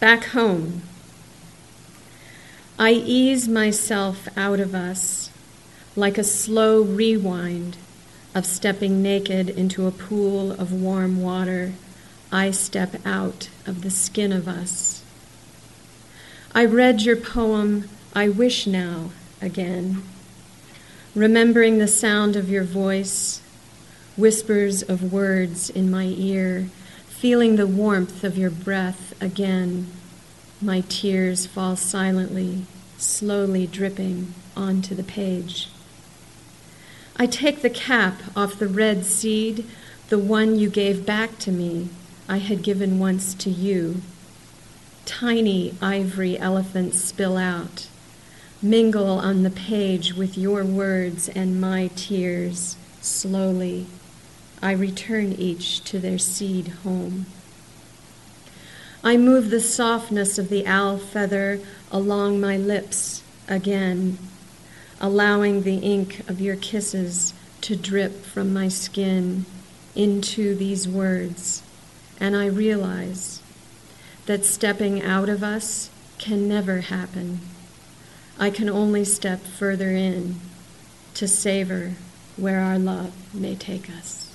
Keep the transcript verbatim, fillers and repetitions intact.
Back home. I ease myself out of us like a slow rewind of stepping naked into a pool of warm water. I step out of the skin of us. I read your poem, I Wish Now, again, remembering the sound of your voice, whispers of words in my ear, feeling the warmth of your breath again. My tears fall silently, slowly dripping onto the page. I take the cap off the red seed, the one you gave back to me, I had given once to you. Tiny ivory elephants spill out, mingle on the page with your words and my tears. Slowly, I return each to their seed home. I move the softness of the owl feather along my lips again, allowing the ink of your kisses to drip from my skin into these words, and I realize that stepping out of us can never happen. I can only step further in to savor where our love may take us.